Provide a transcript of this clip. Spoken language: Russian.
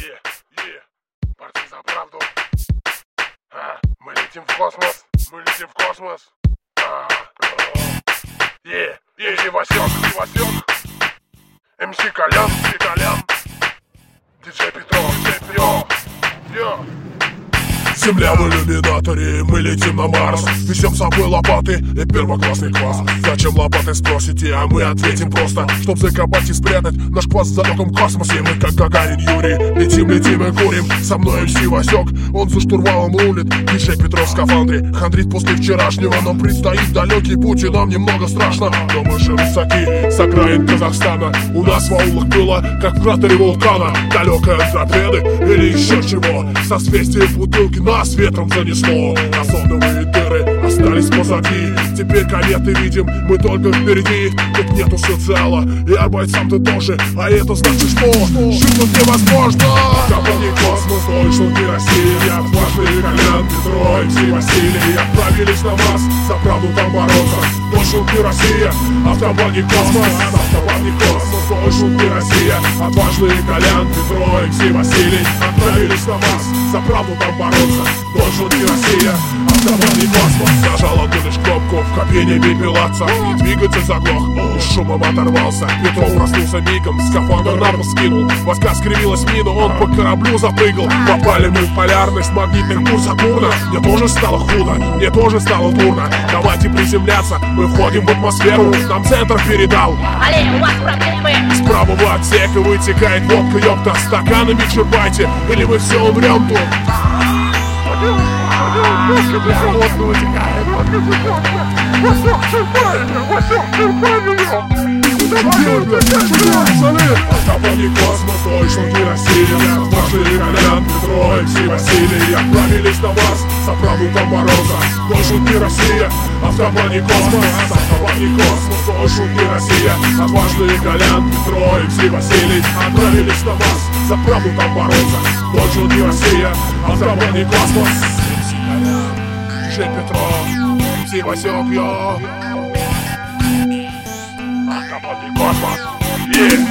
Борцы за правду. Мы летим в космос. Мы летим в космос. Васек. МС Колян. Диджей Петров. Земля в иллюминаторе, мы летим на Марс. Везем с собой лопаты и первоклассный класс. Зачем лопаты, спросите, а мы ответим просто: чтоб закопать и спрятать наш квас в далеком космосе. Мы как Гагарин Юрий, летим и курим. Со мной МС Васек, он за штурвалом рулит. Диджей Петров в скафандре хандрит после вчерашнего. Нам предстоит далекий путь, и нам немного страшно. Но мы же высоки, с окраин Казахстана. У нас в аулах было, как в кратере вулкана. Далекая от торпеды или еще чего. Созвездие бутылки нас ветром занесло. Озоновые дыры остались позади. Теперь кометы видим мы только впереди. Тут нету социала, и бойцам ты тоже. А это значит что? Жить тут невозможно. Компания Космос, точно не Россия. Отважные Колян, Петров, МС Василий отправились на Марс, за правду там бороться. Точно не Россия. Автобани Космос, точно не Россия. Отважные Колян, Петров, МС Василий отправились на Марс, за правду там бороться. Точно не Россия. Автобани Космос. Нажал одну лишь кнопку, в кабине бипелаться, и двигатель заглох, с шумом оторвался. Петров проснулся мигом, скафандр на пол скинул. Воска скривилась мина, он по кораблю запрыгал. Попали мы в полярность магнитных бур Сатурна. Мне тоже стало худо, мне тоже стало дурно. Давайте приземляться, мы входим в атмосферу. Нам центр передал: Олень, у вас проблемы. Из правого отсека вытекает водка, ёпта. Стаканами черпайте, или мы все умрем тут. Автобани Космос, точно не Россия. Отважные Колян, Петров, МС Василий отправились на Марс, за правду там бороться. Точно не Россия. Автобани Космос, точно не Россия. Отважные Колян, Петров, МС Василий отправились на Марс, за правду там бороться. Точно не Россия. Автобани Космос. Диджей Петров, МС Васек, Автобани Космос.